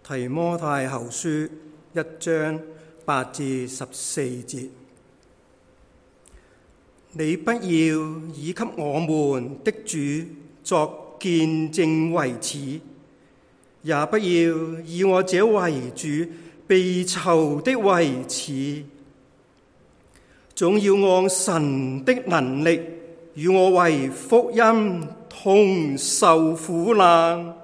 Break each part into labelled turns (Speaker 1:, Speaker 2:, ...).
Speaker 1: 提摩太後書1章8至14節，你不要以給我們的主作見證為恥，也不要以我這為主被囚的為恥，總要按神的能力與我為福音同受苦難。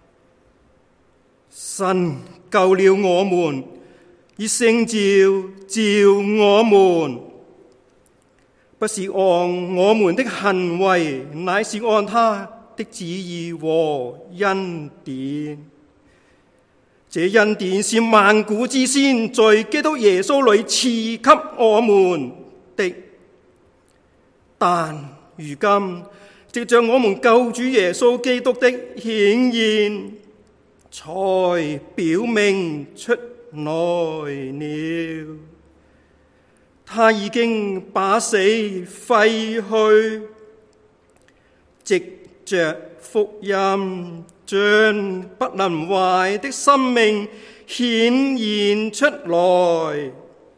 Speaker 1: 神救了我們，以聖召我們，不是按我們的行為，乃是按他的旨意和恩典。這恩典是萬古之先在基督耶穌裏賜給我們的，但如今藉着我們救主耶穌基督的顯現，才表明出來了。他已經把死廢去，藉着福音將不能壞的生命顯現出來。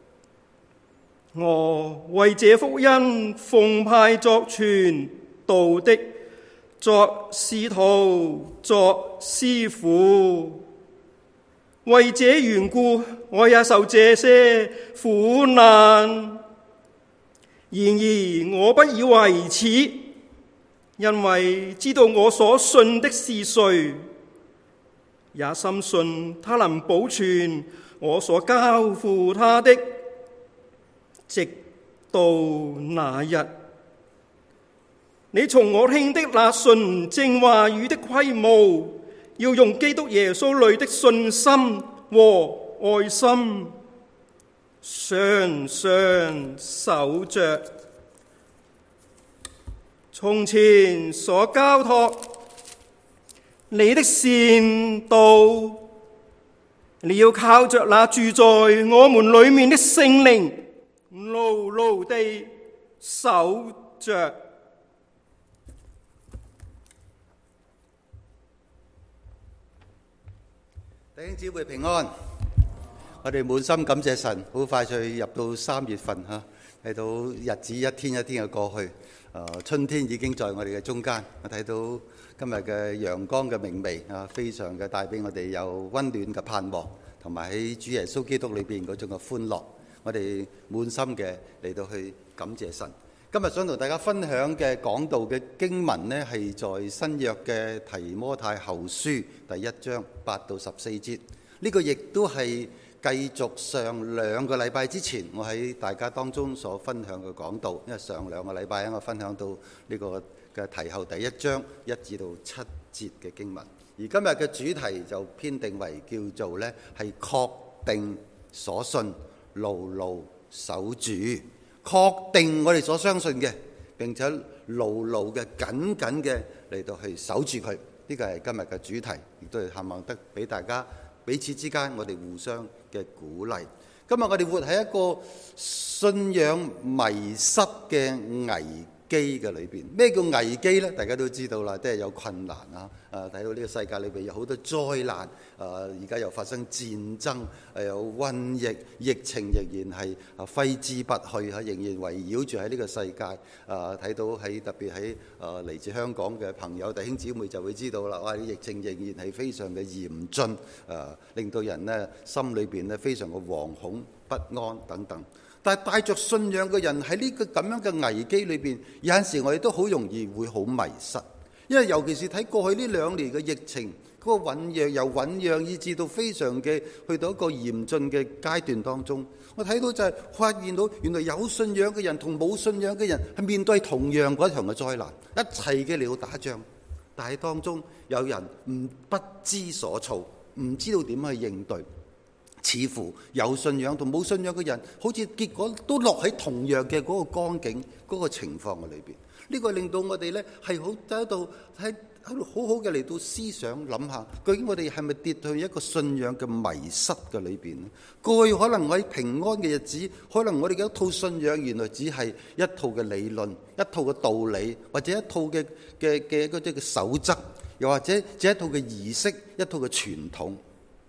Speaker 1: 我為這福音奉派作傳道的，作使徒，作師傅。為這緣故，我也受這些苦難。然而我不以為恥，因為知道我所信的是誰，也深信他能保存我所交付他的，直到那日。你從我聽的那純正話語的規模，要用基督耶穌裏的信心和愛心，常常守着。從前所交託你的善道，你要靠着那住在我們裏面的聖靈，牢牢地守着。
Speaker 2: 弟兄姊妹平安，我哋滿心感謝神，好快就入到3月份吓，睇到日子一天一天嘅過去，春天已經在我哋嘅中間。我睇到今日嘅陽光嘅明媚啊，非常嘅帶俾我哋有溫暖嘅盼望，同埋喺主耶穌基督裏邊嗰種嘅歡樂，我哋滿心嘅嚟到去感謝神。今日想同大家分享嘅講道嘅經文呢，係在新約嘅提摩太後書第1章8到14節。呢個亦都係繼續上2個禮拜之前我喺大家當中所分享嘅講道。因為上2個禮拜我分享到呢個嘅提後第1章1至到7節嘅經文，而今日嘅主題就編定為叫做呢係確定所信，牢牢守住。確定我哋所相信嘅，並且牢牢嘅緊緊嘅嚟到去守住佢。呢個係今日嘅主題，亦都係盼望得俾大家彼此之間我哋互相嘅鼓勵。今日我哋活喺一個信仰迷失嘅危機嘅裏邊。咩叫危機呢？大家都知道啦，即係有困難啊！睇到呢個世界裏邊有好多災難，而家又發生戰爭，有瘟疫，疫情仍然係揮之不去嚇，仍然圍繞住喺呢個世界。睇到喺特別喺嚟自香港嘅朋友弟兄姊妹就會知道啦，哇！疫情仍然係非常嘅嚴峻，令到人呢心裏邊呢非常嘅惶恐不安等等。但係帶着信仰嘅人喺呢個咁樣嘅危機裏邊，有陣時我哋都好容易會好迷失，因為尤其是睇過去呢2年嘅疫情嗰個醖釀，由醖釀以至到非常嘅去到一個嚴峻嘅階段當中，我睇到就係發現到原來有信仰嘅人同冇信仰嘅人係面對同樣嗰一場嘅災難，一齊嘅嚟到打仗，但係當中有人不知所措，唔知道點去應對。似乎有信仰同冇信仰嘅人，好似結果都落喺同樣嘅嗰個光景、嗰個情況嘅裏邊。呢個令到我哋呢係好喺度好好嘅嚟到思想諗下，究竟我哋係咪跌去一個信仰嘅迷失嘅裏邊呢？過去可能我喺平安嘅日子，可能我哋嘅一套信仰原來只係一套嘅理論、一套嘅道理，或者一套嘅嗰啲嘅守則，又或者只一套嘅儀式、一套嘅傳統。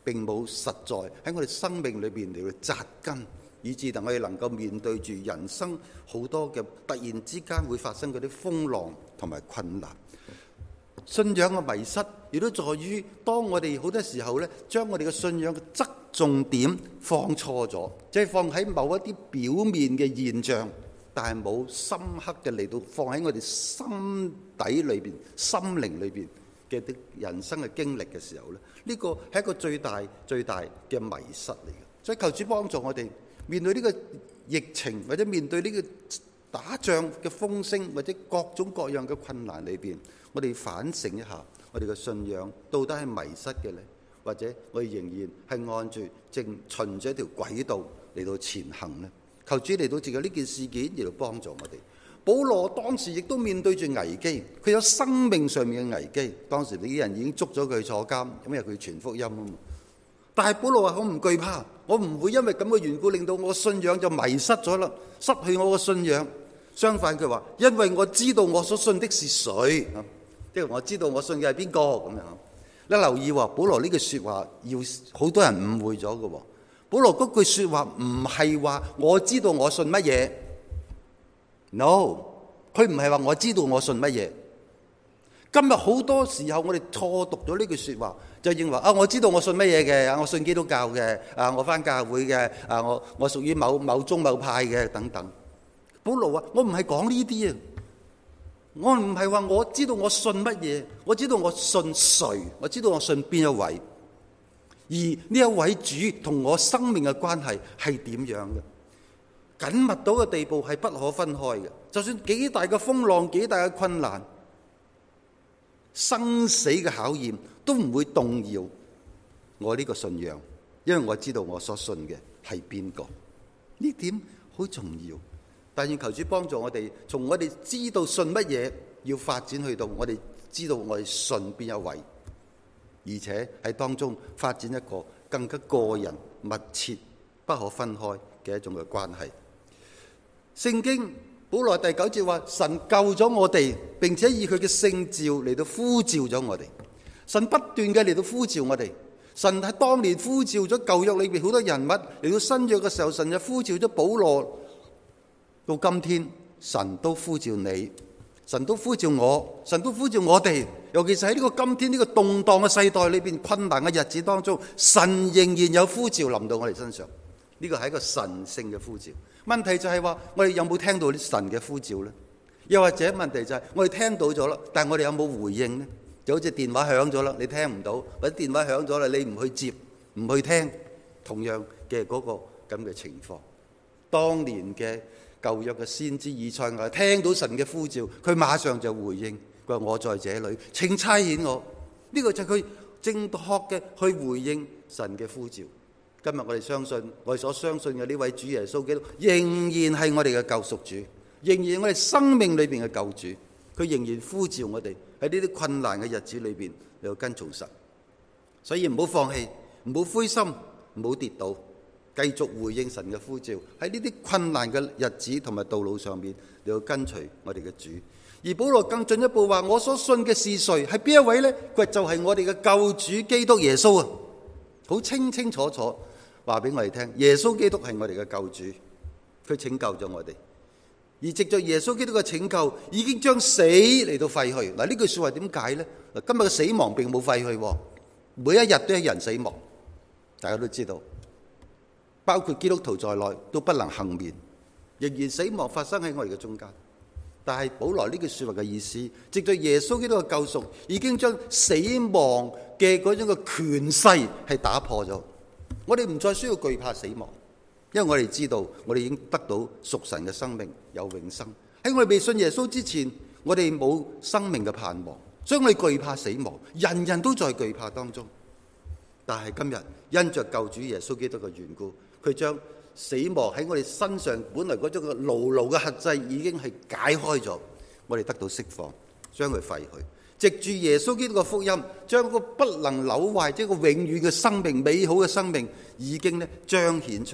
Speaker 2: 並冇實在喺我哋生命裏邊嚟到扎根，以致我哋能夠面對住人生好多嘅突然之間會發生嗰啲風浪同埋困難。信仰嘅迷失亦都在於，當我哋好多時候咧，將我哋嘅信仰嘅側重點放錯咗，即係放喺某一啲表面嘅現象，但係冇深刻嘅嚟到放喺我哋心底裏邊、心靈裏邊嘅啲人生嘅經歷嘅時候咧，呢個係一個最大嘅迷失嚟嘅。所以求主幫助我哋面對呢個疫情，或者面對呢個打仗嘅風聲，或者各種各樣嘅困難裏邊，我哋反省一下，我哋嘅信仰到底係迷失嘅呢？或者我哋仍然係按住正循着一條軌道嚟到前行呢？求主嚟到藉着呢件事件嚟到幫助我哋。保羅當時亦都面對住危機，佢有生命上面嘅危機。當時啲人已經捉咗佢坐監，因為佢傳福音啊嘛。但係保羅話：我唔懼怕，我唔會因為咁嘅緣故令到我信仰就迷失咗啦，失去我嘅信仰。相反，佢話：因為我知道我所信的是誰，即係我知道我信嘅係邊個咁樣。你留意喎，保羅呢句説話要好多人誤會咗嘅喎。保羅嗰句説話唔係話我知道我信乜嘢 ，no， 佢唔係話我知道我信乜嘢。今日好多時候我哋錯讀咗呢句説話，就認為啊，我知道我信乜嘢嘅，我信基督教嘅，啊我返教會嘅，啊我屬於某宗某派嘅等等。保羅話：我唔係講呢啲啊，我唔係話我知道我信乜嘢，我知道我信誰，我知道我信邊一位。而呢一位主同我生命嘅關係係點樣嘅？緊密到嘅地步係不可分開嘅。就算幾大嘅風浪、幾大嘅困難、生死嘅考驗，都唔會動搖我呢個信仰，因為我知道我所信嘅係邊個。呢點好重要。但願求主幫助我哋，從我哋知道信乜嘢，要發展去到我哋知道我哋信邊一位。而且喺當中發展一個更加個人、密切、不可分開嘅一種嘅關係。聖經保羅第9節話：神救咗我哋，並且以佢嘅聖召嚟到呼召咗我哋。神不斷嘅嚟到呼召我哋。神喺當年呼召咗舊約裏邊好多人物，嚟到新約嘅時候，神就呼召咗保羅。到今天，神都呼召你。神都呼召我，神都呼召我哋，尤其是喺呢個今天呢個動盪嘅世代裏邊，困難嘅日子當中，神仍然有呼召臨到我哋身上。呢個係一個神聖嘅呼召。問題就係話，我哋有冇聽到啲神嘅呼召呢？又或者問題就係，我哋聽到咗啦，但係我哋有冇回應呢？就好似電話響咗啦，你聽唔到；或者電話響咗啦，你唔去接，唔去聽，同樣嘅嗰個咁嘅情況。當年嘅舊約嘅先知以賽亞聽到神嘅呼召，佢馬上就回應，佢話：我在這裏，請差遣我。呢個就係佢正確嘅去回應神嘅呼召。今日我哋相信，我哋所相信嘅呢位主耶穌基督，仍然係我哋嘅救贖主，仍然係我哋生命裏邊嘅救主。佢仍然呼召我哋喺呢啲困難嘅日子裏邊嚟到跟從神。所以唔好放棄，唔好灰心，唔好跌倒。繼續回應神嘅呼召，喺呢啲困難嘅日子同埋道路上面，你要跟隨我哋嘅主。而保羅更進一步話：我所信嘅是誰？係邊一位呢？佢就係我哋嘅救主基督耶穌啊！好清清楚楚話俾我哋聽，耶穌基督係我哋嘅救主，佢拯救咗我哋。而藉着耶穌基督嘅拯救，已經將死嚟到廢去。嗱，呢句說話點解呢？今日嘅死亡並冇廢去，每一日都有人死亡，大家都知道。包括基督徒在內都不能幸免，仍然死亡發生喺我哋嘅中間。但係保羅呢句說話嘅意思，藉着耶穌基督嘅救贖，已經將死亡嘅嗰種嘅權勢係打破咗。我哋唔再需要懼怕死亡，因為我哋知道我哋已經得到屬神嘅生命，有永生。喺我哋未信耶穌之前，我哋冇生命嘅盼望，所以我哋懼怕死亡，人人都在懼怕當中。但係今日因着救主耶穌基督嘅緣故，佢將死亡喺我哋身上本來嗰種嘅牢牢嘅轄制已經係解開咗，我哋得到釋放，將佢廢去。藉住耶穌基督嘅福音，將個不能朽壞，即係個永遠嘅生命、美好嘅生命，已經咧彰顯出嚟，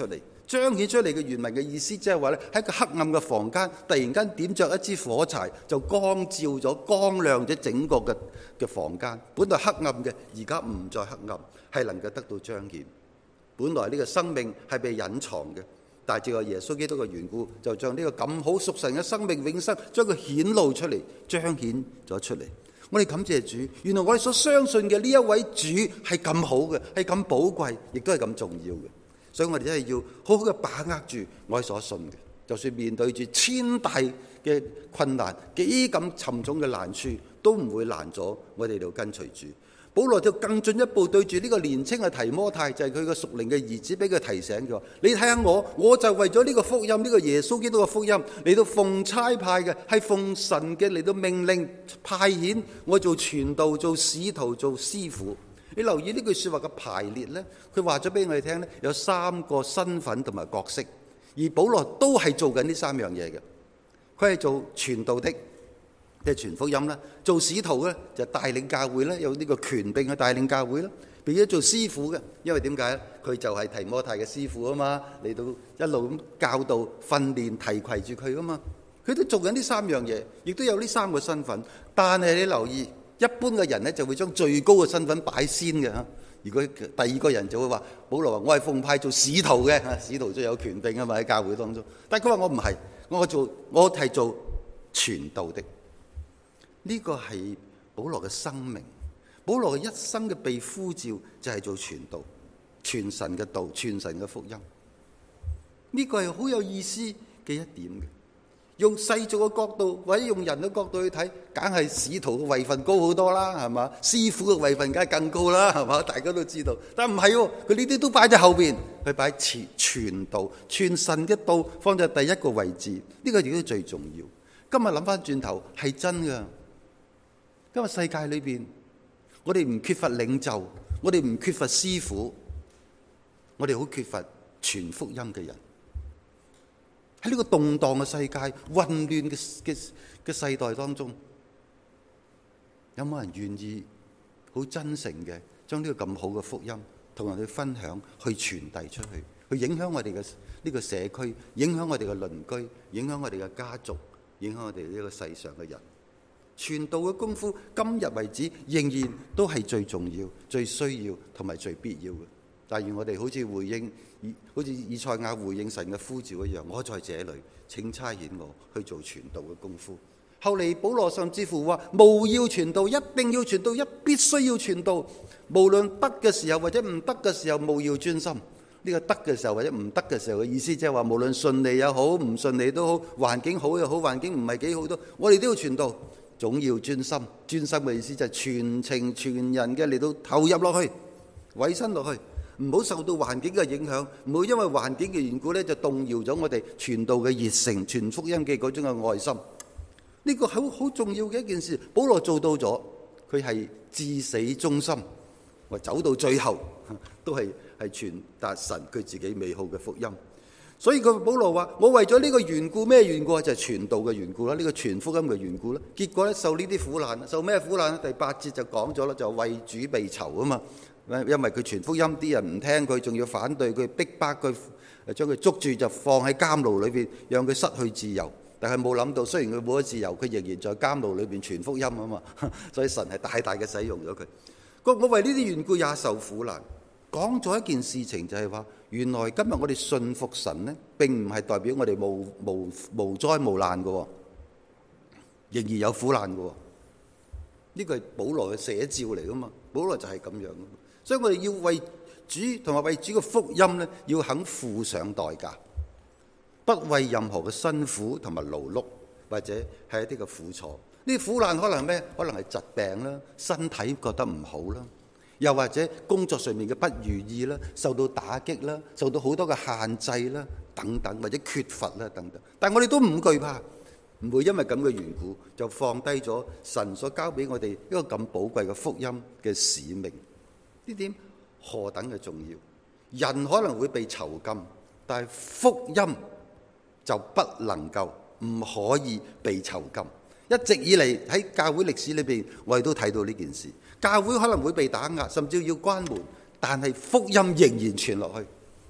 Speaker 2: 彰顯出嚟嘅原文嘅意思，即係話咧，喺個黑暗嘅房間，突然間點着一支火柴，就光照咗、光亮咗整個嘅房間。本來黑暗嘅，而家唔再黑暗，係能夠得到彰顯。本來呢個生命係被隱藏嘅，但係藉着耶穌基督嘅緣故，就將呢個咁好屬神嘅生命永生，將佢顯露出嚟，彰顯咗出嚟。我哋感謝主，原來我哋所相信嘅呢一位主係咁好嘅，係咁寶貴，亦都係咁重要嘅。所以我哋真係要好好嘅把握住我哋所信嘅，就算面對住千大嘅困難，幾咁沉重嘅難處，都唔會攔阻我哋嚟跟隨主。保羅就更進一步對住呢個年青嘅提摩太，就係佢個屬靈嘅兒子，俾佢提醒佢話：你睇下我就為咗呢個福音，呢個耶穌基督嘅福音嚟到奉差派嘅，係奉神嘅嚟到命令派遣我做傳道、做使徒、做師傅。你留意呢句說話嘅排列呢，佢話咗俾我哋聽呢，有三個身份同埋角色，而保羅都係做緊呢三樣嘢嘅。佢係做傳道的，即係傳福音啦；做使徒咧，就帶領教會咧，有呢個權柄去帶領教會啦；並且做師傅嘅，因為點解咧？佢就係提摩太嘅師傅啊嘛，嚟到一路咁教導、訓練、提攜住佢啊嘛。佢都做緊呢三樣嘢，亦都有呢三個身份。但係你留意，一般嘅人咧就會將最高嘅身份擺先嘅嚇。如果第二個人就會話：保羅話我係奉派做使徒嘅，使徒都有權柄啊嘛，喺教會當中。但係佢話我唔係，我係做傳道的。呢個係保羅嘅生命，保羅嘅一生嘅被呼召就係做傳道、傳神嘅道、傳神嘅福音。呢個係好有意思嘅一點嘅。用世俗嘅角度或者用人嘅角度去睇，梗係使徒嘅位份高好多啦，係嘛？師傅嘅位份梗係更高啦，係嘛？大家都知道。但唔係喎，佢呢啲都擺喺後邊，佢擺傳道、傳神嘅道放在第一個位置。呢個亦都最重要。今日諗翻轉頭係真㗎。今日世界裏邊，我哋唔缺乏領袖，我哋唔缺乏師傅，我哋好缺乏傳福音嘅人。喺呢個動盪嘅世界、混亂嘅世代當中，有冇人願意好真誠嘅將呢個咁好嘅福音同人哋分享，去傳遞出去，去影響我哋嘅呢個社區，影響我哋嘅鄰居，影響我哋嘅家族，影響我哋呢個世上嘅人？傳道嘅功夫，今日為止仍然都係最重要、最需要同埋最必要嘅。但願我哋好似以賽亞回應神嘅呼召一樣，我在這裏，請差遣我去做傳道嘅功夫。後嚟保羅甚至乎話：務要傳道，一定要傳道，必須要傳道。無論得嘅時候或者唔得嘅時候，務要專心。呢個得嘅時候或者唔得嘅時候嘅意思，即係話無論順利也好，唔順利都好，環境好又好，環境唔係幾好都，我哋都要傳道。總要專心，專心嘅意思就係全情全人嘅嚟到投入落去，委身落去，唔好受到環境嘅影響，唔好因為環境嘅緣故咧就動搖咗我哋傳道嘅熱誠、傳福音嘅嗰種嘅愛心。呢個好重要嘅一件事，保羅做到咗，佢係至死忠心，或走到最後都係傳達神佢自己美好嘅福音。所以佢保羅話：我為咗呢個緣故，咩緣故啊？就係傳道嘅緣故啦，呢個傳福音嘅緣故啦。結果咧受呢啲苦難，受咩苦難？第8節就講咗啦，就為主被囚啊嘛。因為佢傳福音，啲人唔聽佢，仲要反對佢，逼迫佢，將佢捉住就放喺監牢裏邊，讓佢失去自由。但係冇諗到，雖然佢冇咗自由，佢仍然在監牢裏邊傳福音啊嘛。所以神係大大嘅使用咗佢。我為呢啲緣故也受苦難。講咗一件事情就係話，原來今日我哋信服神呢，並唔係代表我哋無災無難嘅，仍然有苦難嘅。呢個係保羅嘅寫照嚟噶嘛，保羅就係咁樣。所以我哋要為主同埋為主嘅福音呢，要肯付上代價，不為任何嘅辛苦同埋勞碌，或者係一啲嘅苦楚。呢啲苦難可能係咩？可能係疾病啦，身體覺得唔好啦。又或者工作上面嘅不如意啦，受到打擊啦，受到好多嘅限制啦，等等，或者缺乏啦，等等。但係我哋都唔懼怕，唔會因為咁嘅緣故就放低咗神所交俾我哋一個咁寶貴嘅福音嘅使命。呢點何等嘅重要！人可能會被囚禁，但係福音就不能夠、唔可以被囚禁。一直以嚟喺教會歷史裏邊，我哋都睇到呢件事。教會可能會被打壓，甚至要關門，但係福音仍然傳落去。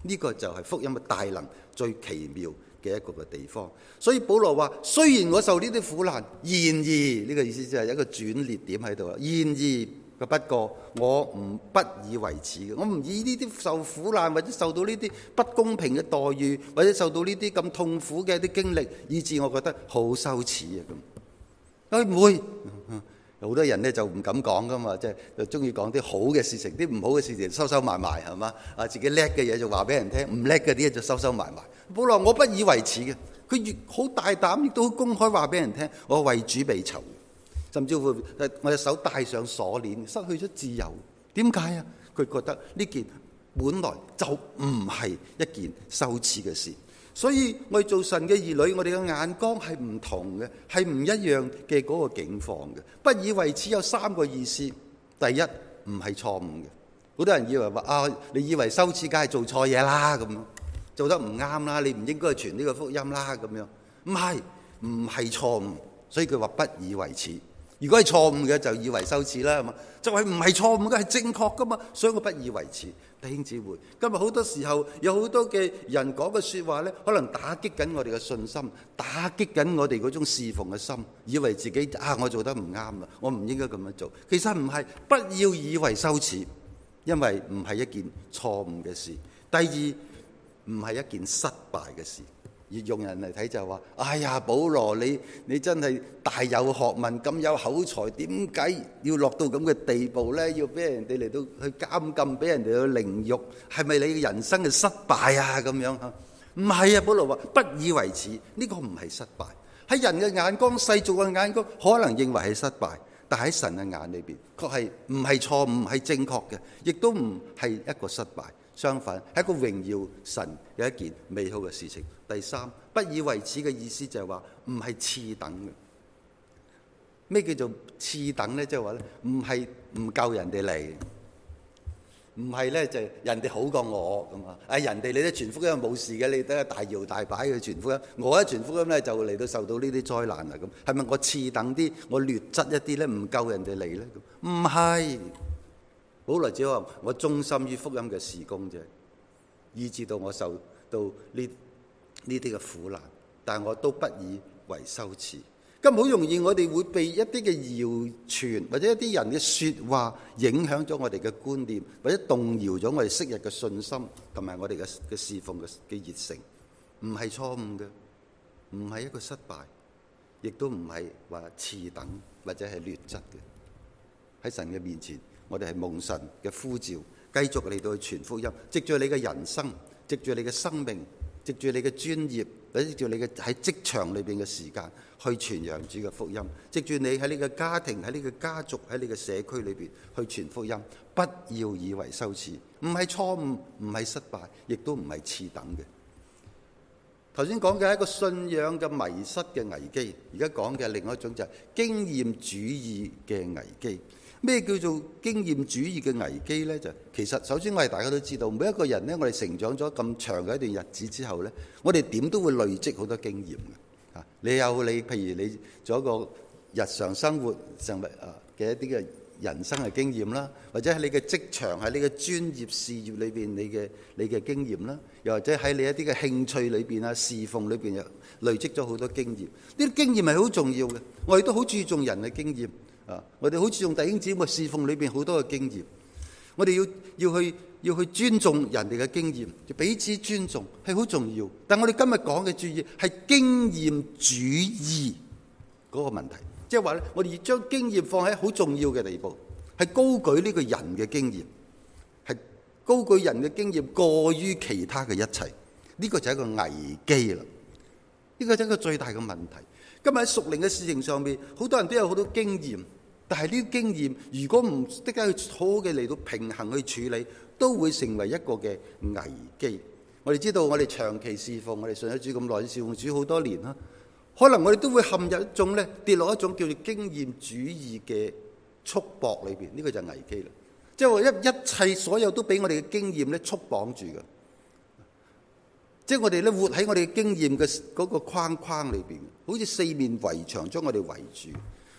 Speaker 2: 呢個就係福音嘅大能最奇妙嘅一個嘅地方。所以保羅話：雖然我受呢啲苦難，然而呢個意思就係一個轉捩點喺度啦。然而不過我不以為恥嘅，我唔以呢啲受苦難或者受到呢啲不公平嘅待遇，或者受到呢啲咁痛苦嘅一啲經歷，以致我覺得好羞恥啊咁。唔會。好多人咧就唔敢講噶嘛，即係就中意講啲好嘅事情，啲唔好嘅事情收埋埋係嘛？啊，自己叻嘅嘢就話俾人聽，唔叻嘅啲嘢就收埋埋。保羅我不以為恥嘅，佢越好大膽，亦都好公開話俾人聽，我為主被囚，甚至乎我隻手戴上鎖鏈，失去咗自由。點解啊？佢覺得呢件本來就唔係一件羞恥嘅事。所以我哋做神嘅兒女，我哋嘅眼光係唔同嘅，係唔一樣嘅嗰個境況嘅。不以為恥有三個意思。第一，唔係錯誤嘅。好多人以為話啊，你以為羞恥梗係做錯嘢啦，咁樣做得唔啱啦，你唔應該傳呢個福音啦，咁樣唔係錯誤。所以佢話不以為恥。如果係錯誤嘅，就以為羞恥啦，係嘛？就係唔係錯誤嘅，係正確噶嘛。所以我不以為恥。弟兄姊妹，今日好多時候有好多嘅人講嘅說話呢，可能打擊緊我哋嘅信心，打擊緊我哋嗰種侍奉嘅心，以為自己我做得唔啱啦，我唔應該咁樣做。其實唔係，不要以為羞恥，因為唔係一件錯誤嘅事。第二，唔係一件失敗嘅事。而用人嚟睇就係話：哎呀，保羅你真係大有學問，咁有口才，點解要落到咁嘅地步呢？要俾人哋嚟到去監禁，俾人哋去凌辱，係咪你嘅人生嘅失敗啊？咁樣嚇，唔係啊！保羅話：不以為恥，呢個唔係失敗。喺人嘅眼光、世俗嘅眼光，可能認為係失敗，但喺神嘅眼裏邊，確係唔係錯誤，唔係正確嘅，亦都唔係一個失敗。相反，係一個榮耀神嘅一件美好嘅事情。第三，不以為恥嘅意思就係話唔係次等嘅。咩叫做次等呢？即係話咧，唔係唔夠人哋嚟，唔係咧就係人哋好過我咁啊！人哋你都傳福音冇事嘅，你得大搖大擺去傳福音，我一傳福音咧就嚟到受到呢啲災難啦咁。係咪我次等啲，我劣質一啲咧，唔夠人哋嚟咧？唔係。保羅只話我忠心於福音嘅事工啫，以至到我受到呢啲嘅苦難，但我都不以為羞恥。咁好容易我哋會被一啲嘅謠傳或者一啲人嘅說話影響咗我哋嘅觀念，或者動搖咗我哋昔日嘅信心同埋我哋嘅侍奉嘅熱誠。唔係錯誤嘅，唔係一個失敗，亦都唔係話次等或者係劣質嘅。喺神嘅面前，我哋係蒙神嘅呼召，繼續嚟到去傳福音，藉住你嘅人生，藉住你嘅生命，藉住你嘅專業，或者藉住你嘅喺職場裏邊嘅時間，去傳揚主嘅福音。藉住你喺你嘅家庭、喺你嘅家族、喺你嘅社區裏邊去傳福音，不要以為羞恥，唔係錯誤，唔係失敗，亦都唔係次等嘅。頭先講嘅係一個信仰嘅迷失嘅危機，而家講嘅另外一種就係經驗主義嘅危機。咩叫做經驗主義嘅危機呢？就其實首先我哋大家都知道，每一個人呢，我哋成長咗咁長嘅一段日子之後呢，我哋點都會累積好多經驗嘅。你有你，譬如你做一個日常生活上嘅一啲嘅人生嘅經驗啦，或者喺你嘅職場、喺你嘅專業事業裏邊你嘅經驗啦，又或者喺你一啲嘅興趣裏邊啊、侍奉裏邊又累積咗好多經驗。呢啲經驗係好重要嘅，我哋都好注重人嘅經驗。我哋好注重弟兄姊妹侍奉裏邊好多嘅經驗，我哋要去尊重人哋嘅經驗，彼此尊重係好重要。但我哋今日講嘅注意係經驗主義嗰個問題，即係話咧，我哋要將經驗放喺好重要嘅地步，係高舉呢個人嘅經驗，係高舉人嘅經驗過於其他嘅一切。呢個就係一個危機啦，呢個就係一個最大嘅問題。今日喺屬靈嘅事情上面，好多人都有好多經驗，但係呢啲經驗如果唔即刻去好好嘅嚟到平衡去處理，都會成為一個嘅危機。我哋知道我哋長期侍奉，我哋信咗主咁耐，侍奉主好多年啦，可能我哋都會陷入一種咧，跌落一種叫做經驗主義嘅束縛裏邊，呢個就係危機啦。即係話一切所有都俾我哋嘅經驗咧束綁住嘅。即係我哋咧活喺我哋經驗嘅嗰個框框裏邊，好似四面圍牆將我哋圍住。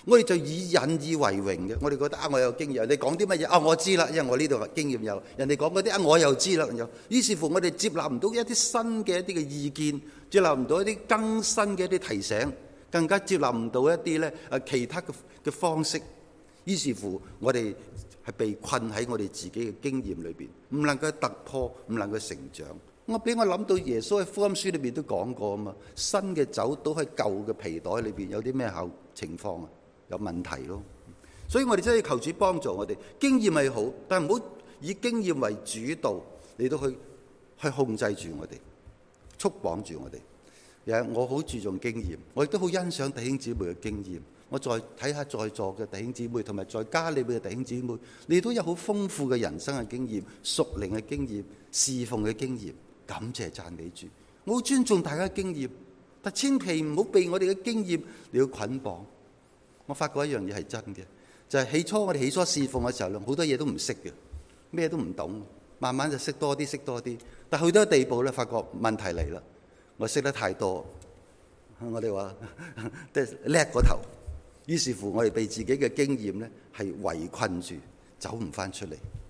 Speaker 2: 我哋就以引以為榮嘅。我哋覺得我有經驗，人哋講啲乜嘢我知啦，因為我呢度經驗有。人哋講嗰啲我又知啦。於是乎我哋接納唔到一啲新嘅一啲嘅意見，接納唔到一啲更新嘅一啲提醒，更加接納唔到一啲咧其他嘅方式。於是乎我哋係被困喺我哋自己嘅經驗裏邊，唔能夠突破，唔能夠成長。我諗到耶穌喺福音書裏邊都講過啊嘛，新嘅酒倒喺舊嘅皮袋裏邊，有啲咩情況啊？有問題咯。所以我哋真係求主幫助我哋。經驗係好，但係唔好以經驗為主導嚟到去控制住我哋，束綁住我哋。我好注重經驗，我亦都好欣賞弟兄姊妹嘅經驗。我再睇下在座嘅弟兄姊妹，同埋在家裏邊嘅弟兄姊妹，你都有好豐富嘅人生嘅經驗、屬靈嘅經驗、侍奉嘅經驗。感謝讚美主，我好尊重大家嘅經驗，但千祈唔好被我哋嘅經驗嚟到捆綁。我發覺一樣嘢係真嘅，就係我哋起初侍奉嘅時候，好多嘢都唔識嘅，咩都唔懂，慢慢就識多啲。但去到一個地步咧，發覺問題嚟啦，我識得太多，我哋話即係叻過頭，於是乎我哋被自己嘅經驗咧係圍困住，走唔翻出嚟。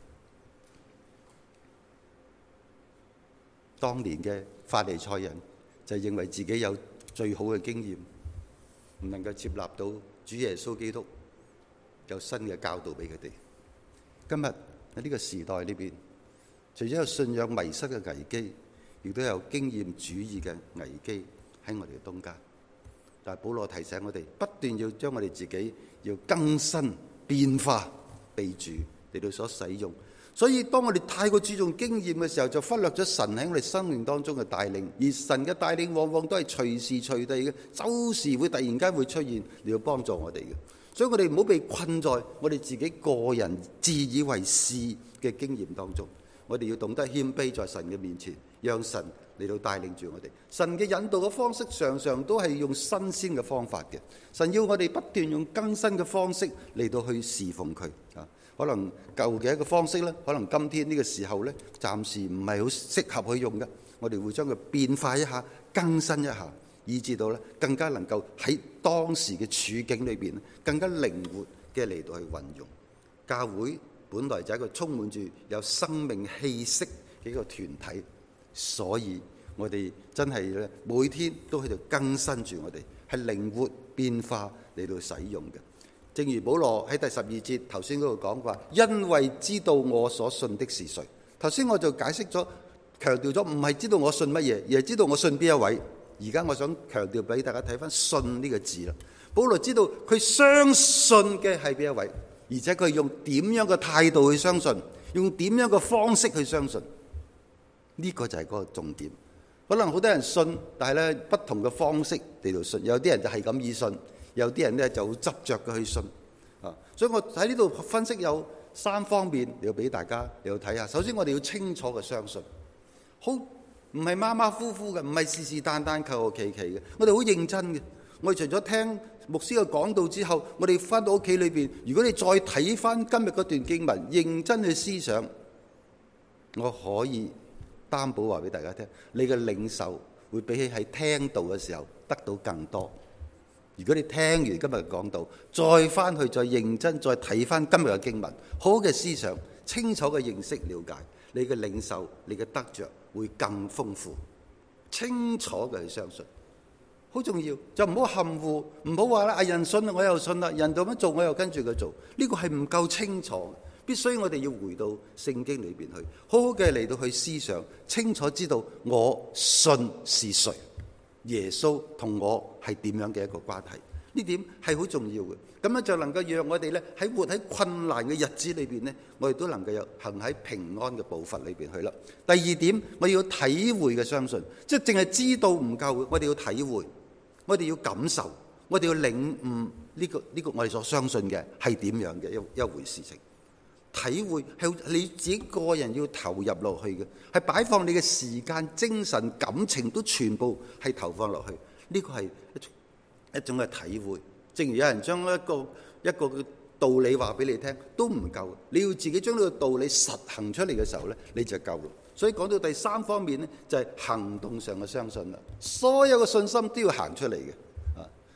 Speaker 2: 當年嘅法利賽人就認為自己有最好嘅經驗，唔能夠接納到主耶穌基督有新嘅教導俾佢哋。今日喺呢個時代裏邊，除咗有信仰迷失嘅危機，亦都有經驗主義嘅危機喺我哋嘅中間。但係保羅提醒我哋，不斷要將我哋自己要更新變化，被主嚟到所使用。所以當我哋太過注重經驗嘅時候，就忽略咗神喺我哋生命當中嘅帶領。而神嘅帶領往往都係隨時隨地嘅，周時會突然間會出現嚟到幫助我哋嘅。所以我哋唔好被困在我哋自己個人自以為是嘅經驗當中。我哋要懂得謙卑在神嘅面前，讓神嚟到帶領住我哋。神嘅引導嘅方式常常都係用新鮮嘅方法嘅。神要我哋不斷用更新嘅方式嚟到去侍奉佢啊。可能舊嘅一個方式咧，可能今天呢個時候咧，暫時唔係好適合去用嘅。我哋會將佢變化一下，更新一下，以至到咧更加能夠喺當時嘅處境裏邊更加靈活嘅嚟到去運用。教會本來就係一個充滿住有生命氣息嘅一個團體，所以我哋真係咧每天都喺度更新住我哋，係靈活變化嚟到使用嘅。正如保羅喺第12節頭先嗰度講話，因為知道我所信的是誰。頭先我就解釋咗，強調咗唔係知道我信乜嘢，而係知道我信邊一位。而家我想強調俾大家睇翻信呢個字啦。保羅知道佢相信嘅係邊一位，而且佢用點樣嘅態度去相信，用點樣嘅方式去相信，呢個就係嗰個重點。可能好多人信，但係咧不同嘅方式嚟到信，有啲人就係咁意信。有啲人咧就好執着嘅去信啊，所以我喺呢度分析有3方面，要俾大家嚟到睇下。首先，我哋要清楚嘅相信，好唔係馬馬虎虎嘅，唔係是是但但求求其其嘅。我哋好認真嘅。我哋除咗聽牧師嘅講道之後，我哋翻到屋企裏邊，如果你再睇翻今日嗰段經文，認真去思想，我可以擔保話俾大家聽，你嘅領受會比起喺聽道嘅時候得到更多。如果你聽完今日嘅講道，再翻去再認真再睇翻今日嘅經文，好嘅思想，清楚嘅認識了解，你嘅領受，你嘅得着會更豐富。清楚嘅去相信，好重要。就唔好含糊，唔好話啦，人信我又信啦，人咁樣做我又跟住佢做，呢個係唔夠清楚。必須我哋要回到聖經裏邊去，好好嘅嚟到去思想，清楚知道我信是誰。耶穌同我係點樣嘅一個關係？呢點係好重要嘅。咁樣就能夠讓我哋咧喺活喺困難嘅日子裏邊咧，我哋都能夠有行喺平安嘅步伐裏邊去啦。第二點，我哋要體會嘅相信，即係淨係知道唔夠，我哋要體會，我哋要感受，我哋要領悟呢個我哋所相信嘅係點樣嘅一回事情。體會係你自己個人要投入落去嘅，係擺放你嘅時間、精神、感情都全部係投放落去。呢個係一種嘅體會。正如有人將一個嘅道理話俾你聽，都唔夠。你要自己將呢個道理實行出嚟嘅時候咧，你就夠啦。所以講到第3方面咧，就係行動上嘅相信啦。所有嘅信心都要行出嚟嘅。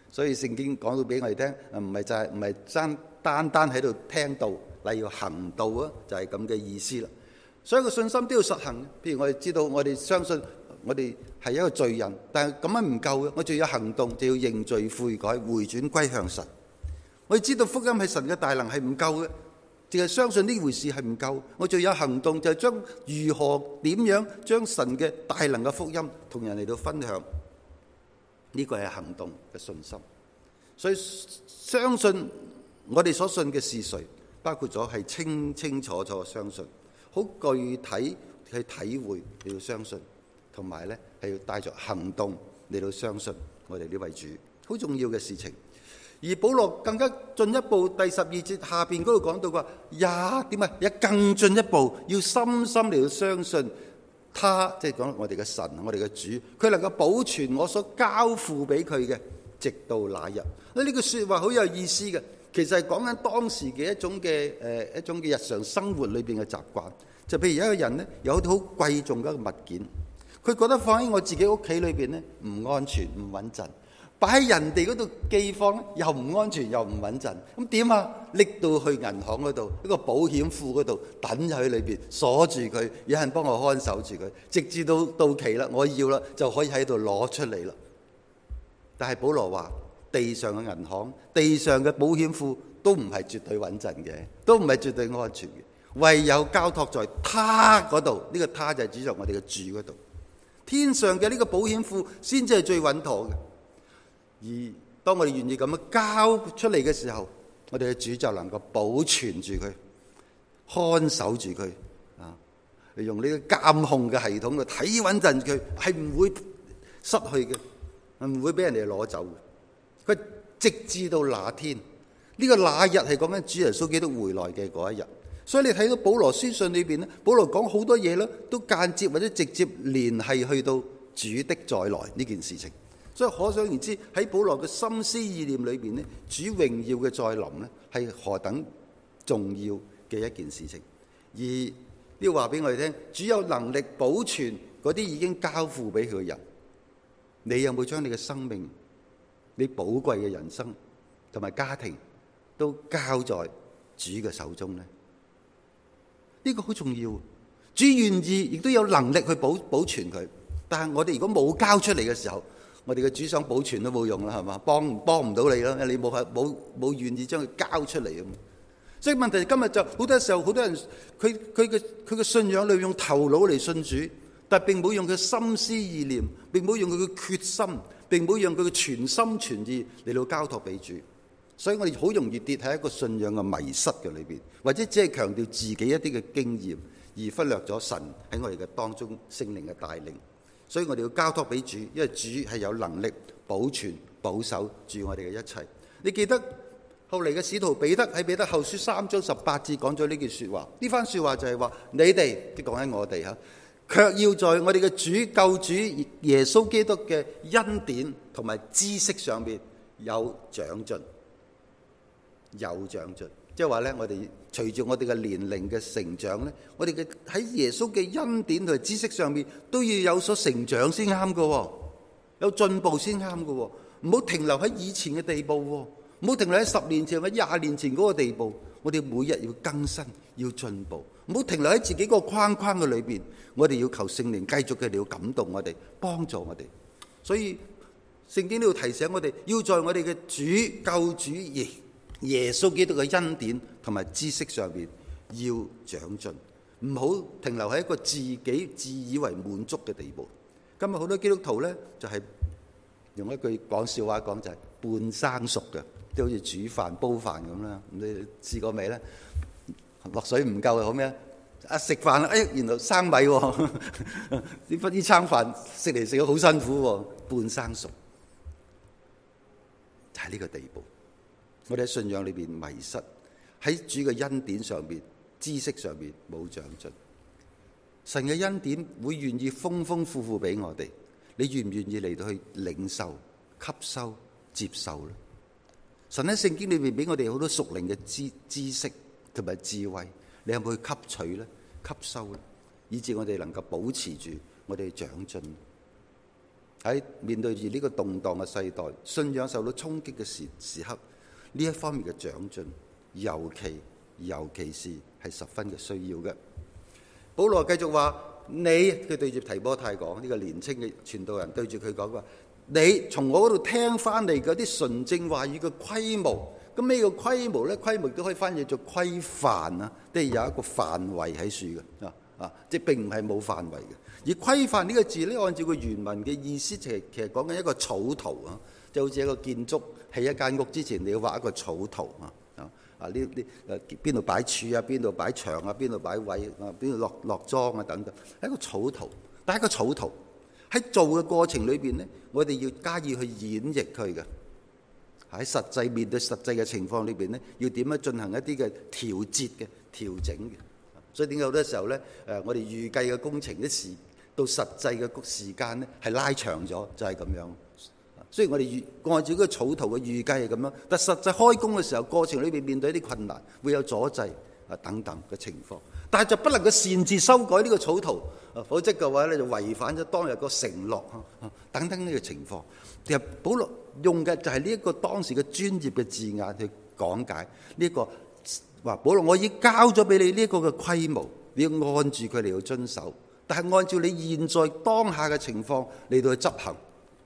Speaker 2: 所以聖經講到俾我哋聽，唔係單單喺度聽道，你要行道啊，就係咁嘅意思啦。所以個信心都要實行。譬如我哋知道，我哋相信我哋係一個罪人，但係咁樣唔夠嘅，我仲要行動，就要認罪悔改，回轉歸向神。我哋知道福音係神嘅大能係唔夠嘅，淨係相信呢回事係唔夠，我仲有行動，就係將如何點樣將神嘅大能嘅福音同人嚟到分享。呢個係行動嘅信心。所以相信我哋所信嘅是誰，包括咗係清清楚楚相信，好具體去體會你要相信，同埋咧係要帶着行動嚟到相信我哋呢位主，好重要嘅事情。而保羅更加進一步，第12節下邊嗰度講到話，也更進一步，要深深嚟到相信他，即係講我哋嘅神，我哋嘅主，佢能夠保存我所交付俾佢嘅，直到那日。呢句說話好有意思嘅，其實係講緊當時嘅一種嘅日常生活裏邊嘅習慣。就譬如有一個人呢，有好貴重嘅一個物件，佢覺得放喺我自己屋企裏邊呢，唔安全唔穩陣，擺喺人哋嗰度寄放咧，又唔安全又唔穩陣，咁點啊？拎到去銀行嗰度，一個保險庫嗰度，等喺裏邊鎖住佢，有人幫我看守住佢，直至到期啦，我要啦，就可以喺度攞出嚟啦。但係保羅話，地上嘅銀行、地上嘅保險庫都唔係絕對穩陣嘅，都唔係絕對安全嘅，唯有交託在他嗰度。呢個他就係指著我哋嘅主嗰度，天上嘅呢個保險庫先至係最穩妥嘅。而當我哋願意咁樣交出嚟嘅時候，我哋嘅主就能夠保存住佢，看守住佢啊！用呢個監控嘅系統去睇穩陣佢，係唔會失去嘅，唔會俾人哋攞走嘅。佢直至到那天，呢個那日係講緊主耶穌基督回來嘅嗰一日。所以你睇到保羅書信裏邊咧，保羅講好多嘢咧，都間接或者直接聯繫去到主的再來呢件事情。所以可想而知，喺保羅嘅心思意念裏邊咧，主榮耀嘅再臨咧，係何等重要嘅一件事情。而呢個話俾我哋聽，主有能力保存嗰啲已經交付俾佢嘅人。你有冇將你嘅生命、你寶貴嘅人生同埋家庭都交在主嘅手中呢？呢個好重要。主願意，亦都有能力去保存佢。但係我哋如果冇交出嚟嘅時候，我哋嘅主想保存都冇用啦，係嘛？幫唔到你啦，你冇願意將佢交出嚟咁。所以問題今日就好多時候，好多人佢嘅信仰裏用頭腦嚟信主，但並冇用佢心思意念，並冇用佢嘅決心，並冇用佢嘅全心全意嚟到交託俾主。所以我哋好容易跌喺一個信仰嘅迷失嘅裏邊，或者只係強調自己一啲嘅經驗，而忽略咗神喺我哋嘅當中聖靈嘅帶領。所以我哋要交託俾主，因為主係有能力保存、保守住我哋嘅一切。你記得後嚟嘅使徒彼得喺彼得後書3章18節講咗呢句說話，呢番說話就係話你哋，即講緊我哋吓，卻要在我哋嘅主救主耶穌基督嘅恩典同埋知識上面有長進，有長進。即係話咧，我哋隨住我哋嘅年齡嘅成長咧，我哋嘅喺耶穌嘅恩典同埋知識上面都要有所成長先啱㗎，有進步先啱㗎，唔好停留喺以前嘅地步，唔好停留喺10年前或者20年前嗰個地步。我哋每日要更新，要進步，唔好停留喺自己個框框嘅裏邊。我哋要求聖靈繼續嘅要感動我哋，幫助我哋。所以聖經都要提醒我哋，要在我哋嘅主救主耶穌基督嘅恩典同埋知識上邊要長進，唔好停留喺一個自己自以為滿足嘅地步。今日好多基督徒呢，就係用一句講笑話講，就係半生熟嘅，即係好似煮飯煲飯咁啦。你試過未呢？落水唔夠好咩？食飯啦，原來生米喎，點不呢餐飯食嚟食去好辛苦喎，半生熟就係呢個地步。我哋喺信仰裏邊迷失，喺主嘅恩典上邊、知識上邊冇長進。神嘅恩典會願意豐豐富富俾我哋，你願唔願意嚟到去領受、吸收、接受咧？神喺聖經裏邊俾我哋好多屬靈嘅知識同埋智慧，你有冇去吸取咧、吸收咧，以致我哋能夠保持住我哋長進？ 喺面對住呢個動盪嘅世代，信仰受到衝擊嘅時刻，呢一方面嘅長進，尤其是係十分嘅需要嘅。保羅繼續話：佢對住提摩太講，呢個年青嘅傳道人對住佢講話，你從我嗰度聽翻嚟嗰啲純正話語嘅規模，咁呢個規模咧，規模都可以翻譯做規範啊，即係有一個範圍喺處嘅即係並唔係冇範圍嘅。而規範呢個字咧，按照個原文嘅意思，其實講緊一個草圖啊，就好似一個建築起一間屋之前，你要畫一個草圖邊度擺柱啊，邊度擺牆啊，邊度擺位啊，邊度落樁啊等等，係一個草圖。但係一個草圖喺做嘅過程裏邊呢，我哋要加以去演繹佢嘅。喺實際面對實際嘅情況裏邊呢，要點樣進行一啲嘅調節嘅調整嘅。所以點解好多時候呢，我哋預計嘅工程到實際嘅時間呢係拉長咗，就係咁樣。雖然我哋按照嗰個草圖嘅預計係咁樣，但實際開工嘅時候，過程裏邊面對一啲困難，會有阻滯等等嘅情況。但係就不能夠擅自修改呢個草圖，否則嘅話咧就違反咗當日個承諾等等呢個情況。其實保羅用嘅就係呢一個當時嘅專業嘅字眼去講解呢一個話，保羅我已經交咗俾你呢一個嘅規模，你要按住佢嚟去遵守，但係按照你現在當下嘅情況嚟到去執行。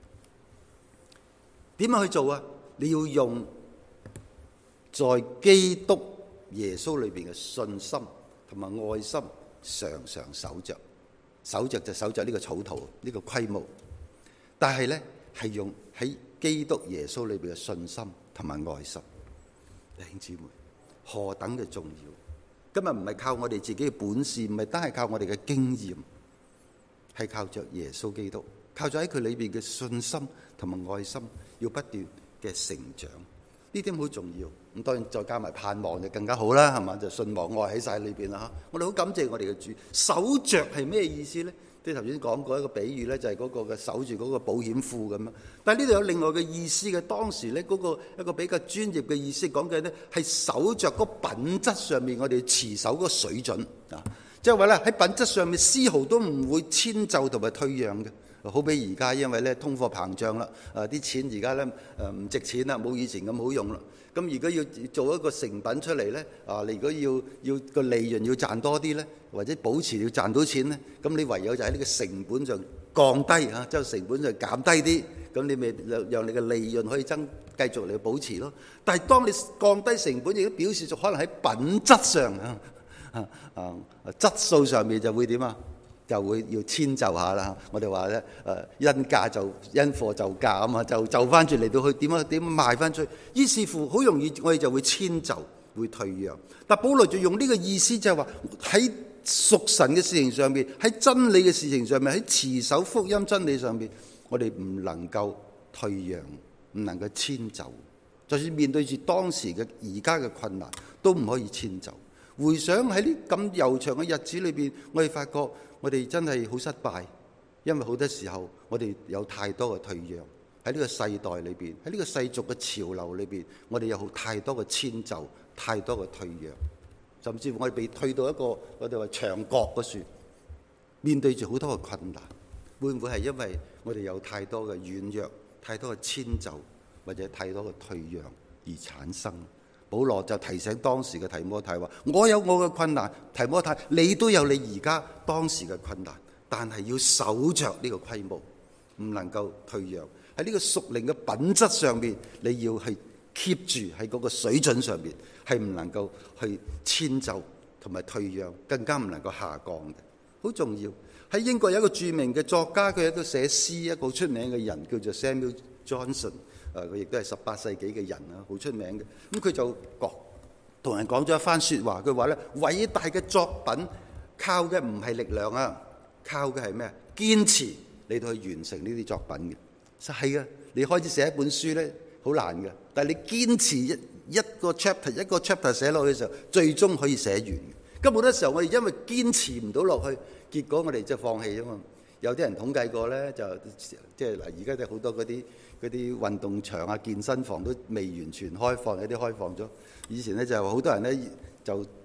Speaker 2: 點樣去做啊？你要用在基督耶穌裏邊嘅信心同埋愛心，常常守着就守着呢個草圖，呢個規模。但係呢，係用喺基督耶穌裏邊嘅信心同埋愛心。弟兄姊妹，何等嘅重要！今日唔係靠我哋自己嘅本事，唔係單係靠我哋嘅經驗，係靠着耶穌基督，靠咗喺佢裏邊嘅信心同埋愛心，要不斷嘅成長，呢點好重要。咁當然再加埋盼望就更加好啦，係嘛？就信望愛喺晒裏邊啦嚇。我哋好感謝我哋嘅主。守着係咩意思咧？即係頭先講過一個比喻咧，就係嗰個嘅守住嗰個保險庫咁樣。但係呢度有另外嘅意思嘅。當時咧嗰個一個比較專業嘅意思講嘅咧係守着嗰品質上面，我哋持守嗰個水準啊。即係話咧喺品質上面絲毫都唔會遷就同埋退讓嘅。好比而家，因為咧通貨膨脹啦，啲錢而家咧唔值錢啦，冇以前咁好用啦。咁如果要做一個成品出嚟咧，你如果要個利潤要賺多啲咧，或者保持要賺到錢咧，咁你唯有就喺呢個成本上降低嚇，即係成本上減低啲，咁你咪讓你嘅利潤可以繼續嚟保持咯。但係當你降低成本，亦都表示咗可能喺品質上質素上面就會點啊？就會要遷就下啦。我哋話咧，因貨就價啊嘛，就翻住嚟到去點賣翻出去。於是乎，好容易我哋就會遷就，會退讓。但保羅就用呢個意思，就係話喺屬神嘅事情上面，喺真理嘅事情上面，喺持守福音真理上面，我哋唔能夠退讓，唔能夠遷就。就算面對住當時嘅而家嘅困難，都唔可以遷就。回想喺呢咁悠長嘅日子裏邊，我哋發覺我哋真係好失敗，因為好多時候我哋有太多嘅退讓喺呢個世代裏邊，喺呢個世俗嘅潮流裏邊，我哋有太多嘅遷就，太多嘅退讓，甚至乎我哋被退到一個我哋話牆角嗰處，面對住好多嘅困難，會唔會係因為我哋有太多嘅軟弱、太多嘅遷就或者太多嘅退讓而產生？保羅就提醒當時嘅提摩太話：我有我嘅困難，提摩太你都有你而家當時嘅困難，但係要守着呢個規模，唔能夠退讓。喺呢個屬靈嘅品質上面，你要去 keep 住喺嗰個水準上面，係唔能夠去遷就同埋退讓，更加唔能夠下降嘅。好重要。喺英國有一個著名嘅作家，佢係一個寫詩一個出名嘅人，叫做 Samuel Johnson。佢亦都係18世紀嘅人啊，好出名嘅。咁佢就同人講咗一番説話，佢話咧：偉大嘅作品靠嘅唔係力量啊，靠嘅係咩？堅持你到去完成呢啲作品嘅。實係嘅，你開始寫一本書咧，好難嘅。但係你堅持一個 chapter 寫落去嘅時候，最終可以寫完。咁好多時候我哋因為堅持唔到落去，結果我哋就放棄啊嘛。有啲人統計過咧，就即係嗱，而家就好多嗰啲運動場啊、健身房都未完全開放，有啲開放咗。以前咧就好多人咧就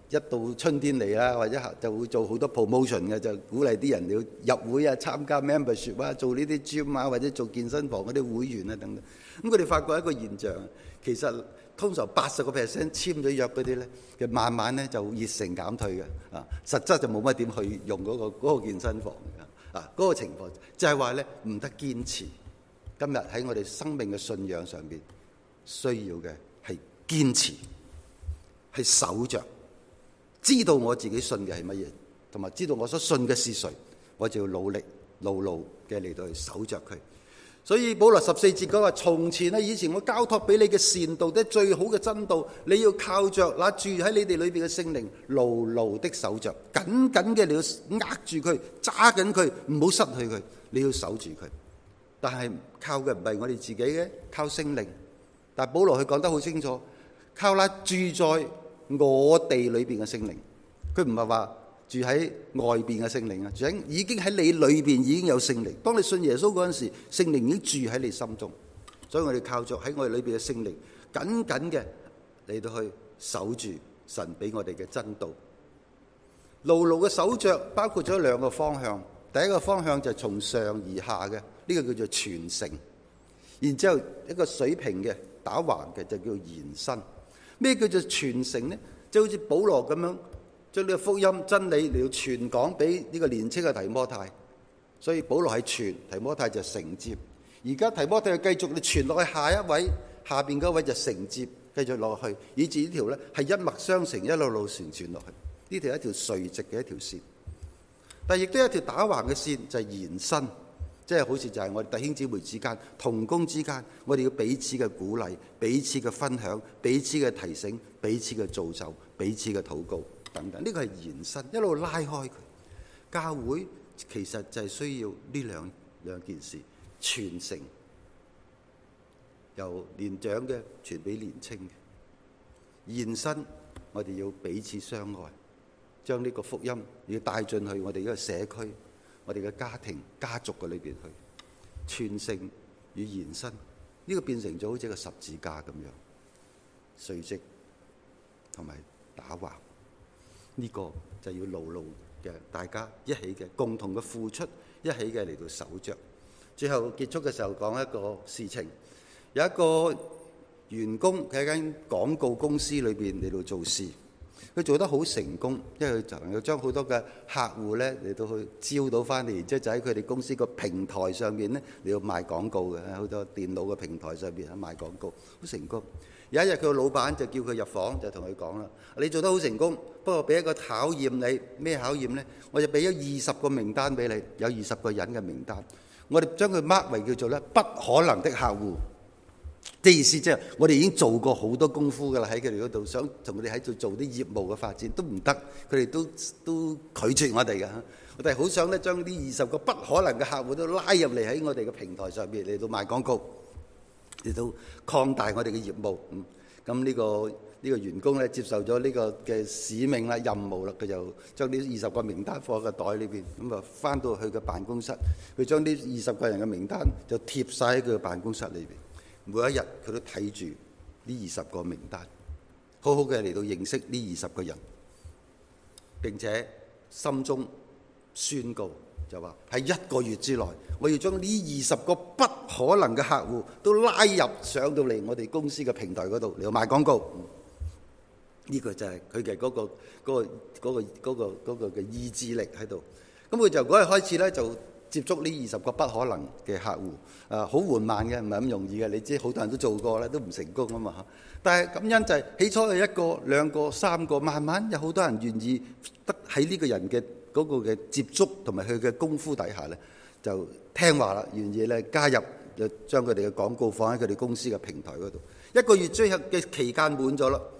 Speaker 2: 一到春天嚟啦，或者就會做好多 promotion 嘅，就鼓勵啲人要入會啊、參加 membership 啊、做呢啲 gym 啊，或者做健身房嗰啲會員啊等等。咁佢哋發覺一個現象，其實通常80% 簽咗約嗰啲咧，佢慢慢咧就熱誠減退嘅，實質就冇乜點去用嗰個健身房嘅，嗰個情況就係話咧唔得堅持。今日喺我哋生命嘅信仰上邊，需要嘅係堅持，係守着。知道我自己信嘅係乜嘢，同埋知道我所信嘅是誰，我就要努力牢牢嘅嚟到去守着佢。所以保羅14節講話：從前咧，以前我交託俾你嘅善道，即係最好嘅真道，你要靠着那住喺你哋裏邊嘅聖靈，牢牢的守着，緊緊嘅你要握住佢，揸緊佢，唔好失去佢，你要守住佢。但係靠嘅唔係我哋自己嘅，靠聖靈。但係保羅佢講得好清楚，靠那住在我哋裏邊嘅聖靈，佢唔係話住喺外邊嘅聖靈啊，已經喺你裏邊已經有聖靈。當你信耶穌嗰陣時，聖靈已經住喺你心中，所以我哋靠着喺我哋裏邊嘅聖靈，緊緊嘅嚟到去守住神俾我哋嘅真道。牢牢嘅守着，包括咗兩個方向。第一個方向就係從上而下嘅，呢個叫做傳承；然之後一個水平嘅打橫嘅就叫延伸。咩叫做傳承呢？就好似保羅咁樣將呢個福音真理嚟到傳講俾呢個年青嘅提摩太，所以保羅係傳，提摩太就承接。而家提摩太繼續你傳落去下一位，下邊嗰位就承接，繼續落去，以至呢條咧係一脈相承，一路路傳落去。呢條係一條垂直嘅一條線，但係亦都有一條打橫嘅線，就係延伸。即係好似就係我哋弟兄姊妹之間、同工之間，我哋要彼此嘅鼓勵、彼此嘅分享、彼此嘅提醒、彼此嘅造就、彼此嘅禱告等等。呢個係延伸，一路拉開佢。教會其實就係需要呢兩件事，傳承，由年長嘅傳俾年青嘅；延伸，我哋要彼此相愛，將呢個福音要帶進去我哋呢個社區、我哋嘅家庭、家族嘅裏邊去傳承與延伸，呢個變成咗好似一個十字架咁樣，垂直同埋打橫，呢個就要牢牢嘅大家一起嘅共同嘅付出，一起嘅嚟到守着。最後結束嘅時候講一個事情，有一個員工喺間廣告公司裏邊嚟到做事。佢做得好成功，因為佢就能夠將好多嘅客戶咧嚟到去招到翻嚟，然之後就喺佢哋公司個平台上邊咧嚟到賣廣告嘅，好多電腦嘅平台上邊喺賣廣告，好成功。有一日佢個老闆就叫佢入房，就同佢講啦：你做得好成功，不過俾一個考驗你，咩考驗呢？我就俾咗20個名單俾你，有20個人嘅名單，我哋將佢 mark 為叫做咧不可能的客戶。即係意思即係我哋已經做過好多功夫㗎啦，喺佢哋嗰度想同佢哋喺度做啲業務嘅發展都唔得，佢哋都拒絕我哋㗎。我哋好想咧將呢20個不可能嘅客戶都拉入嚟喺我哋嘅平台上邊嚟到賣廣告，嚟到擴大我哋嘅業務。咁呢個員工咧接受咗呢個嘅使命啦、任務啦，佢就將呢20個名單放喺個袋裏邊，咁啊翻到去嘅辦公室，佢將呢20個人嘅名單就貼晒喺佢嘅辦公室裏邊。每一日佢都睇住呢20個名單，好好嘅嚟到認識呢20個人，並且心中宣告就話喺1個月之內，我要將呢20個不可能嘅客戶都拉入上到嚟我哋公司嘅平台嗰度嚟到賣廣告。呢個就係佢嘅嗰個嘅意志力喺度。咁佢就嗰日開始咧就接觸呢20個不可能嘅客戶，好緩慢嘅，唔係咁容易嘅。你知好多人都做過咧，都唔成功啊嘛。但係感恩就係起初係1個、2個、3個，慢慢有好多人願意得喺呢個人嘅嗰個嘅接觸同埋佢嘅功夫底下咧，就聽話啦，願意咧加入，就將佢哋嘅廣告放喺佢哋公司嘅平台嗰度。1個月最後嘅期間滿咗啦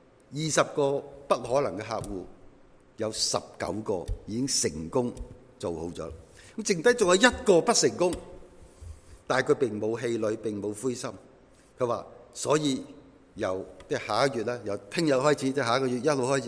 Speaker 2: ，20個不可能嘅客戶有19個已經成功做好咗。咁剩低仲有1個不成功，但係佢並冇氣餒，並冇灰心。佢話：所以由即係下一個月咧，由聽日開始，即係下一個月1號開始咧，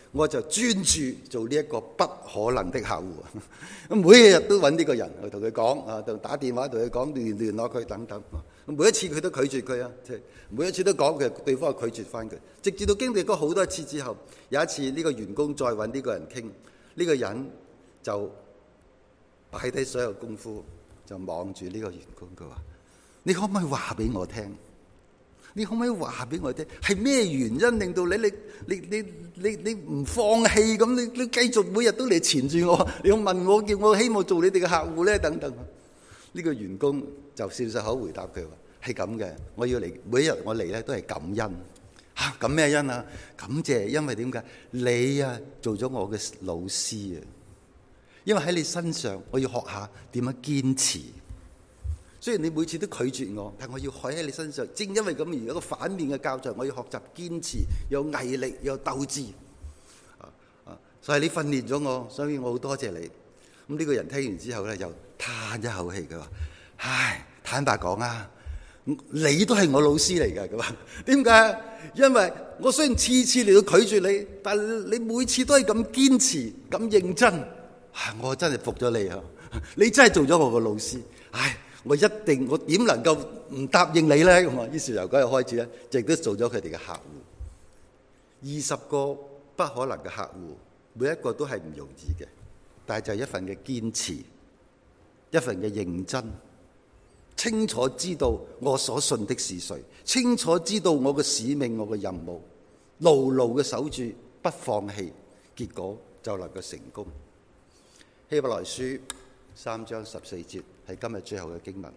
Speaker 2: 我就專注做呢一個不可能的客戶。咁每一日都揾呢個人去同佢講啊，同打電話同佢講聯絡佢等等。每一次佢都拒絕佢啊，每一次都講嘅對方拒絕翻佢。直至到經歷過好多次之後，有一次呢個員工再揾呢個人傾，呢個人就擺低所有功夫，就望住呢個員工，佢話：你可唔可以話俾我聽？你可唔可以話俾我聽，係咩原因令到你唔放棄咁？你繼續每日都嚟纏住我，你要問我，叫我希望做你哋嘅客戶咧，等等。呢個員工就笑笑口回答佢話：係咁嘅，我要嚟每一日我嚟咧都係感恩嚇。感咩恩啊？感謝，因為點解你啊做咗我嘅老師啊？因為喺你身上，我要學下點樣堅持。雖然你每次都拒絕我，但我要學喺你身上。正因為咁而有一個反面嘅教材，我要學習堅持，有毅力，有鬥志。所以你訓練咗我，所以我好多謝你。咁呢個人聽完之後咧，又嘆一口氣，佢話：唉，坦白講啊，你都係我老師嚟㗎。佢話點解？因為我雖然次次嚟到拒絕你，但你每次都係咁堅持、咁認真。我真係服咗你啊！你真係做咗我個老師。唉。我點能夠唔答應你咧？咁啊，於是由嗰日開始咧，亦都做咗佢哋嘅客戶。20個不可能嘅客戶，每一個都係唔容易嘅，但係就係一份嘅堅持，一份嘅認真，清楚知道我所信的是誰，清楚知道我嘅使命、我嘅任務，牢牢嘅守住，不放棄，結果就能夠成功。希伯來書3章14節係今日最後嘅經文。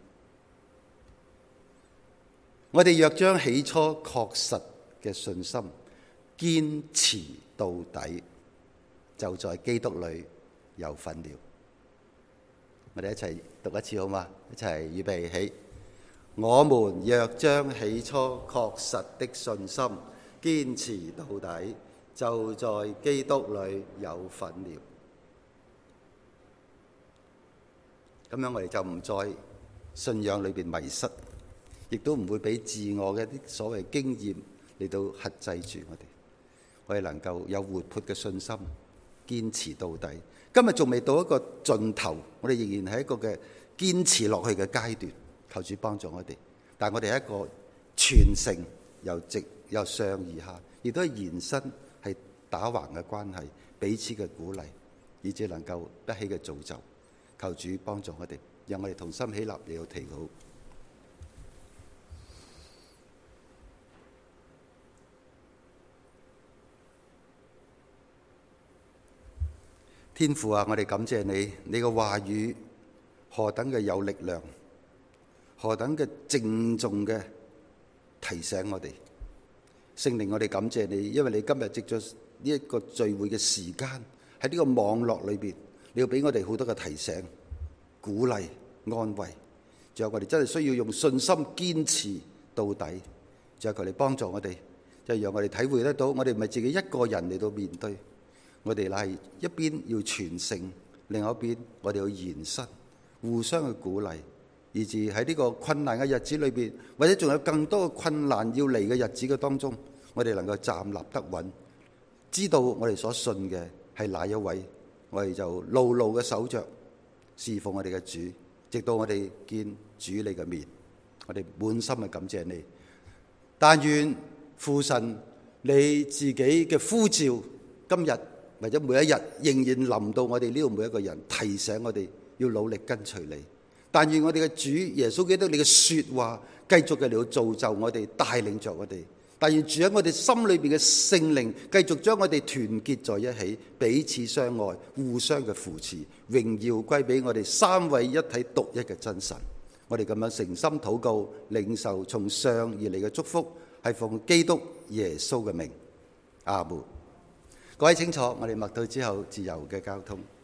Speaker 2: 我哋若將起初確實嘅信心堅持到底，就在基督裏有份了。我哋一齊讀一次好嗎？一齊預備起。我們若將起初確實的信心堅持到底，就在基督裏有份了。咁樣我哋就唔再信仰裏邊迷失，亦都唔會俾自我嘅啲所謂經驗嚟到克制住我哋。我哋能夠有活潑嘅信心，堅持到底。今日仲未到一個盡頭，我哋仍然係一個嘅堅持落去嘅階段。求主幫助我哋。但係我哋係一個傳承，由上而下，亦都係延伸，係打橫嘅關係，彼此嘅鼓勵，以至能夠一起嘅造就。求主幫助我哋，讓我哋同心起立嚟到祈禱。天父啊，我哋感謝你，你嘅話語何等嘅有力量，何等嘅鄭重嘅提醒我哋。聖靈，我哋感謝你，因為你今日藉著呢一個聚會嘅時間，喺呢個網絡裏邊，你要俾我哋好多嘅提醒、鼓勵、安慰。仲有我哋真係需要用信心堅持到底。仲有求你幫助我哋，就讓我哋體會得到，我哋唔係自己一個人嚟到面對，我哋乃係一邊要傳承，另外一邊我哋要延伸，互相去鼓勵，以至喺呢個困難嘅日子裏邊，或者仲有更多嘅困難要嚟嘅日子嘅當中，我哋能夠站立得穩，知道我哋所信嘅係哪一位。我哋就牢牢嘅守着侍奉我哋嘅主，直到我哋見主你嘅面。我哋滿心嘅感謝你。但願父神你自己嘅呼召，今日或者每一日仍然臨到我哋呢度每一個人，提醒我哋要努力跟隨你。但願我哋嘅主耶穌基督你嘅說話繼續嘅嚟到造就我哋，帶領着我哋。但願住喺我哋心裏邊嘅聖靈繼續將我哋團結在一起，彼此相愛，互相嘅扶持，榮耀歸俾我哋三位一體獨一嘅真神。我哋咁樣誠心禱告，領受從上而嚟嘅祝福，係奉基督耶穌嘅名。阿門。各位清楚，我哋默禱之後自由嘅交通。